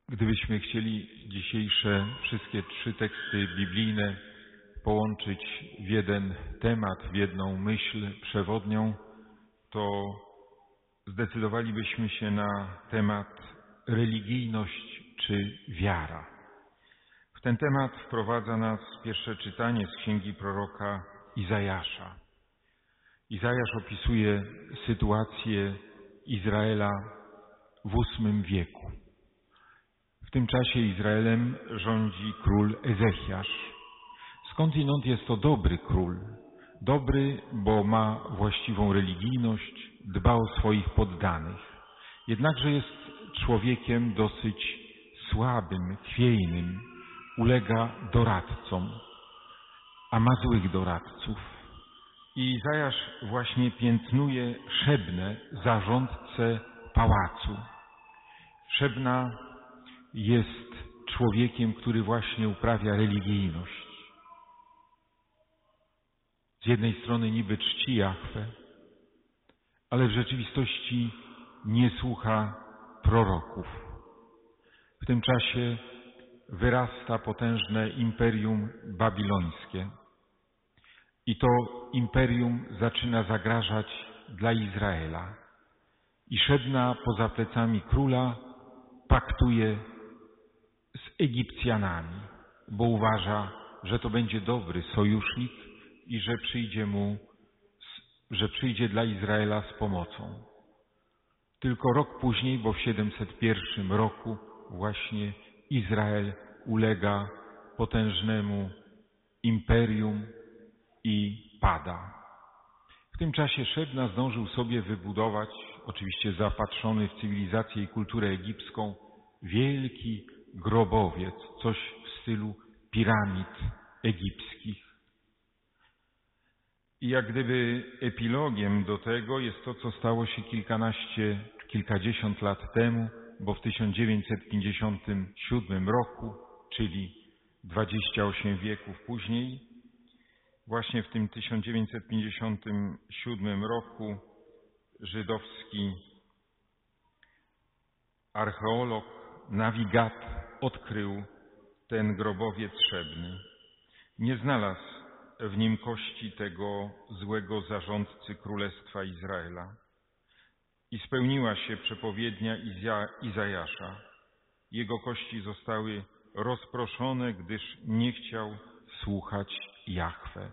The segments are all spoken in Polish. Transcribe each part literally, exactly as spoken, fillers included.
Gdybyśmy chcieli dzisiejsze wszystkie trzy teksty biblijne połączyć w jeden temat, w jedną myśl przewodnią, to zdecydowalibyśmy się na temat religijność czy wiara. W ten temat wprowadza nas pierwsze czytanie z księgi proroka Izajasza. Izajasz opisuje sytuację Izraela w ósmym wieku. W tym czasie Izraelem rządzi król Ezechiasz. Skądinąd jest to dobry król. Dobry, bo ma właściwą religijność, dba o swoich poddanych. Jednakże jest człowiekiem dosyć słabym, chwiejnym. Ulega doradcom, a ma złych doradców. I Izajasz właśnie piętnuje Szebnę, zarządcę pałacu. Szebna jest człowiekiem, który właśnie uprawia religijność. Z jednej strony niby czci Jahwe, ale w rzeczywistości nie słucha proroków. W tym czasie wyrasta potężne imperium babilońskie. I to imperium zaczyna zagrażać dla Izraela. I Szebna poza plecami króla paktuje z Egipcjanami, bo uważa, że to będzie dobry sojusznik i że przyjdzie mu, że przyjdzie dla Izraela z pomocą. Tylko rok później, bo w siedemset pierwszym roku właśnie Izrael ulega potężnemu imperium i pada. W tym czasie Szebna zdążył sobie wybudować, oczywiście zapatrzony w cywilizację i kulturę egipską, wielki grobowiec, coś w stylu piramid egipskich. I jak gdyby epilogiem do tego jest to, co stało się kilkanaście, kilkadziesiąt lat temu, bo w tysiąc dziewięćset pięćdziesiątym siódmym roku, czyli dwadzieścia osiem wieków później, właśnie w tym tysiąc dziewięćset pięćdziesiątym siódmym roku żydowski archeolog Nawigat odkrył ten grobowiec Szebny. Nie znalazł w nim kości tego złego zarządcy Królestwa Izraela. I spełniła się przepowiednia Izajasza. Jego kości zostały rozproszone, gdyż nie chciał słuchać Jahwe.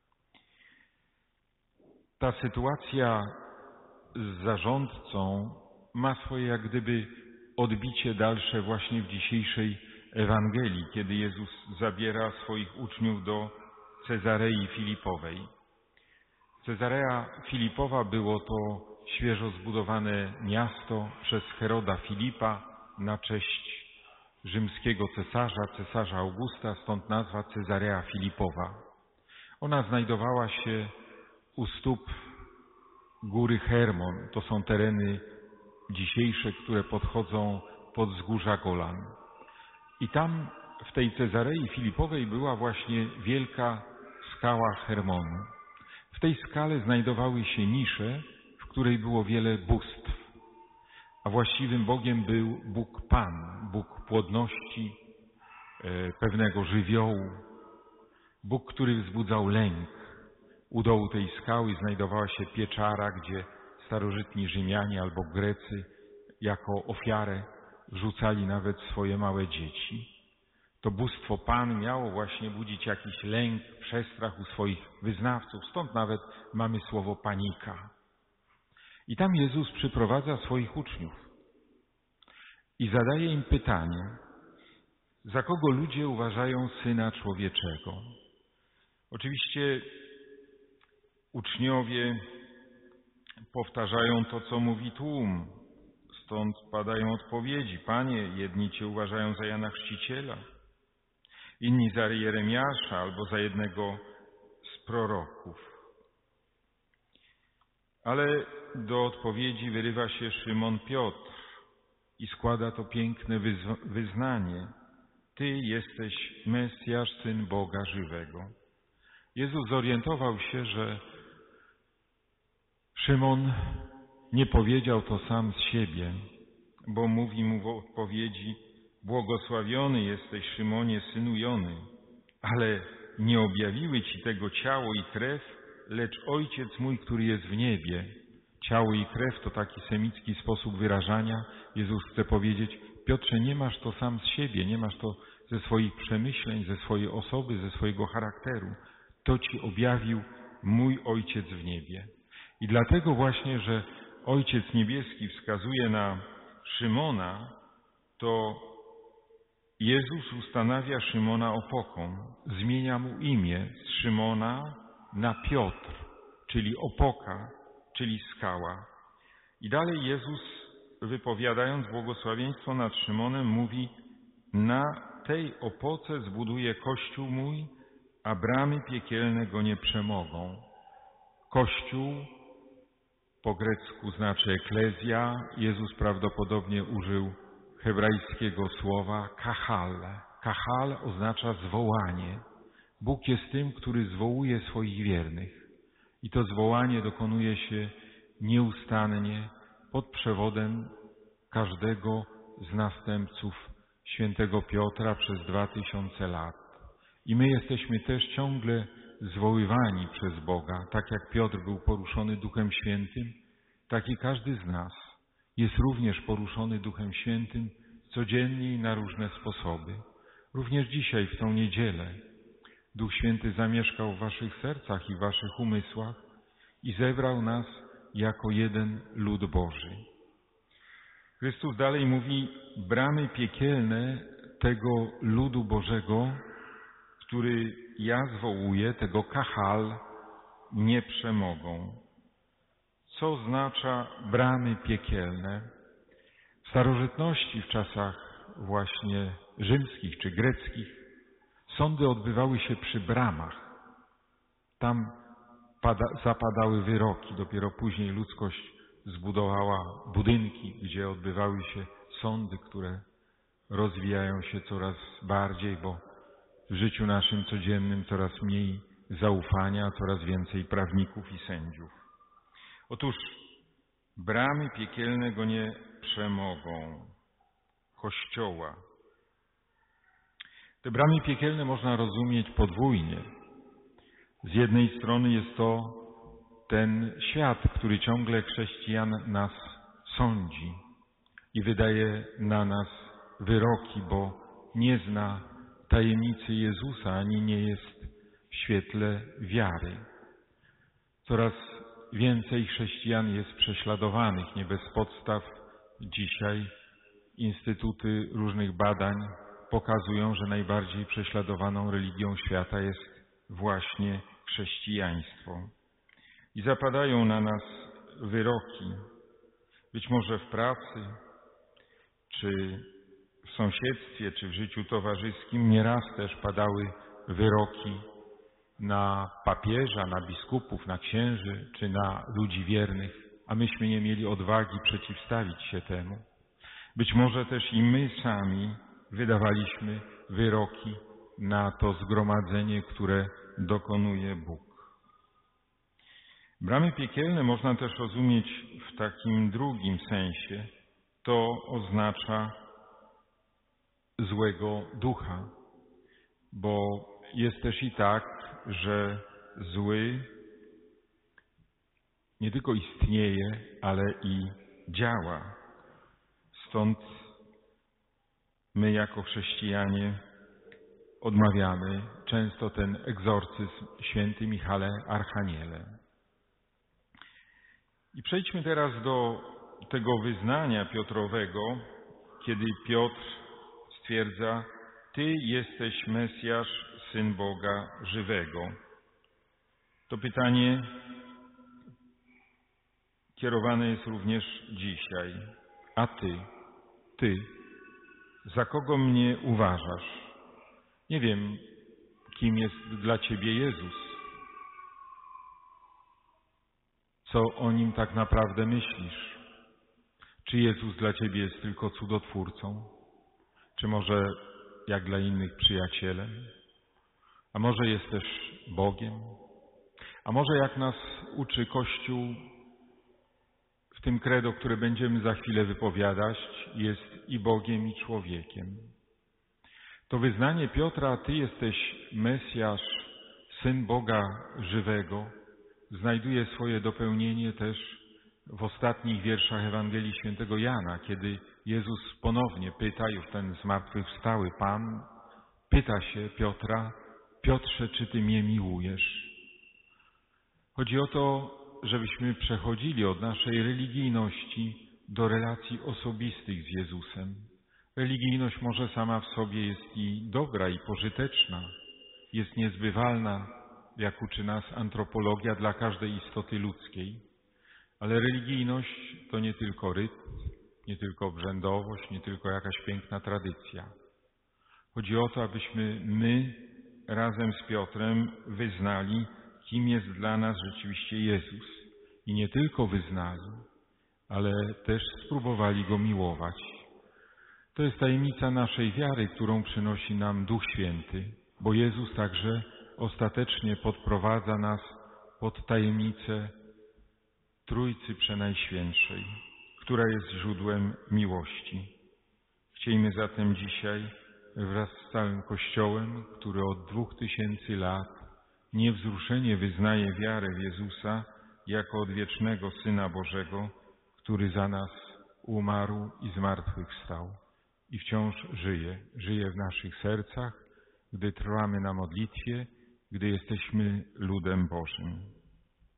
Ta sytuacja z zarządcą ma swoje jak gdyby odbicie dalsze właśnie w dzisiejszej Ewangelii, kiedy Jezus zabiera swoich uczniów do Cezarei Filipowej. Cezarea Filipowa było to świeżo zbudowane miasto przez Heroda Filipa na cześć rzymskiego cesarza, cesarza Augusta, stąd nazwa Cezarea Filipowa. Ona znajdowała się u stóp góry Hermon. To są tereny dzisiejsze, które podchodzą pod wzgórza Golan. I tam w tej Cezarei Filipowej była właśnie wielka skała Hermonu. W tej skale znajdowały się nisze, w której było wiele bóstw, a właściwym Bogiem był Bóg Pan, Bóg płodności, e, pewnego żywiołu, Bóg, który wzbudzał lęk. U dołu tej skały znajdowała się pieczara, gdzie starożytni Rzymianie albo Grecy jako ofiarę wrzucali nawet swoje małe dzieci. To bóstwo Pan miało właśnie budzić jakiś lęk, przestrach u swoich wyznawców. Stąd nawet mamy słowo panika. I tam Jezus przyprowadza swoich uczniów i zadaje im pytanie, za kogo ludzie uważają Syna Człowieczego. Oczywiście uczniowie powtarzają to, co mówi tłum. Stąd padają odpowiedzi. Panie, jedni Cię uważają za Jana Chrzciciela, inni za Jeremiasza albo za jednego z proroków. Ale do odpowiedzi wyrywa się Szymon Piotr i składa to piękne wyznanie. Ty jesteś Mesjasz, Syn Boga żywego. Jezus zorientował się, że Szymon nie powiedział to sam z siebie, bo mówi mu w odpowiedzi: Błogosławiony jesteś, Szymonie, synu Jony, ale nie objawiły ci tego ciało i krew, lecz Ojciec mój, który jest w niebie. Ciało i krew to taki semicki sposób wyrażania. Jezus chce powiedzieć: Piotrze, nie masz to sam z siebie, nie masz to ze swoich przemyśleń, ze swojej osoby, ze swojego charakteru. To ci objawił mój Ojciec w niebie. I dlatego właśnie, że Ojciec Niebieski wskazuje na Szymona, to Jezus ustanawia Szymona opoką, zmienia mu imię z Szymona na Piotr, czyli opoka, czyli skała. I dalej Jezus, wypowiadając błogosławieństwo nad Szymonem, mówi: na tej opoce zbuduję Kościół mój, a bramy piekielne go nie przemogą. Kościół po grecku znaczy eklezja. Jezus prawdopodobnie użył hebrajskiego słowa kahal. Kahal oznacza zwołanie. Bóg jest tym, który zwołuje swoich wiernych. I to zwołanie dokonuje się nieustannie pod przewodem każdego z następców świętego Piotra przez dwa tysiące lat. I my jesteśmy też ciągle zwoływani przez Boga. Tak jak Piotr był poruszony Duchem Świętym, tak i każdy z nas jest również poruszony Duchem Świętym codziennie i na różne sposoby. Również dzisiaj, w tą niedzielę, Duch Święty zamieszkał w waszych sercach i w waszych umysłach i zebrał nas jako jeden lud Boży. Chrystus dalej mówi: bramy piekielne tego ludu Bożego, który ja zwołuję, tego kahal, nie przemogą. Co oznacza bramy piekielne? W starożytności, w czasach właśnie rzymskich czy greckich, sądy odbywały się przy bramach. Tam pada, zapadały wyroki. Dopiero później ludzkość zbudowała budynki, gdzie odbywały się sądy, które rozwijają się coraz bardziej, bo w życiu naszym codziennym coraz mniej zaufania, coraz więcej prawników i sędziów. Otóż bramy piekielne go nie przemogą. Kościoła. Te bramy piekielne można rozumieć podwójnie. Z jednej strony jest to ten świat, który ciągle chrześcijan nas sądzi i wydaje na nas wyroki, bo nie zna tajemnicy Jezusa, ani nie jest w świetle wiary. Coraz więcej chrześcijan jest prześladowanych, nie bez podstaw. Dzisiaj instytuty różnych badań pokazują, że najbardziej prześladowaną religią świata jest właśnie chrześcijaństwo. I zapadają na nas wyroki, być może w pracy, czy w sąsiedztwie, czy w życiu towarzyskim. Nieraz też padały wyroki na papieża, na biskupów, na księży, czy na ludzi wiernych, a myśmy nie mieli odwagi przeciwstawić się temu. Być może też i my sami wydawaliśmy wyroki na to zgromadzenie, które dokonuje Bóg. Bramy piekielne można też rozumieć w takim drugim sensie. To oznacza złego ducha, bo jest też i tak, że zły nie tylko istnieje, ale i działa. Stąd my jako chrześcijanie odmawiamy często ten egzorcyzm święty Michale Archaniele. I przejdźmy teraz do tego wyznania Piotrowego, kiedy Piotr stwierdza: Ty jesteś Mesjasz, Syn Boga żywego. To pytanie kierowane jest również dzisiaj. A Ty, Ty, za kogo mnie uważasz? Nie wiem, kim jest dla Ciebie Jezus. Co o Nim tak naprawdę myślisz? Czy Jezus dla Ciebie jest tylko cudotwórcą? Czy może, jak dla innych, przyjacielem? A może jest też Bogiem? A może, jak nas uczy Kościół w tym credo, które będziemy za chwilę wypowiadać, jest i Bogiem, i człowiekiem? To wyznanie Piotra, Ty jesteś Mesjasz, Syn Boga żywego, znajduje swoje dopełnienie też w ostatnich wierszach Ewangelii Świętego Jana, kiedy Jezus ponownie pyta, już ten zmartwychwstały Pan, pyta się Piotra: Piotrze, czy Ty mnie miłujesz? Chodzi o to, żebyśmy przechodzili od naszej religijności do relacji osobistych z Jezusem. Religijność może sama w sobie jest i dobra, i pożyteczna, jest niezbywalna, jak uczy nas antropologia, dla każdej istoty ludzkiej. Ale religijność to nie tylko ryt, nie tylko obrzędowość, nie tylko jakaś piękna tradycja. Chodzi o to, abyśmy my razem z Piotrem wyznali, kim jest dla nas rzeczywiście Jezus. I nie tylko wyznali, ale też spróbowali Go miłować. To jest tajemnica naszej wiary, którą przynosi nam Duch Święty, bo Jezus także ostatecznie podprowadza nas pod tajemnicę Trójcy Przenajświętszej, która jest źródłem miłości. Chciejmy zatem dzisiaj wraz z całym Kościołem, który od dwóch tysięcy lat niewzruszenie wyznaje wiarę w Jezusa jako odwiecznego Syna Bożego, który za nas umarł i zmartwychwstał i wciąż żyje, żyje w naszych sercach, gdy trwamy na modlitwie, gdy jesteśmy ludem Bożym.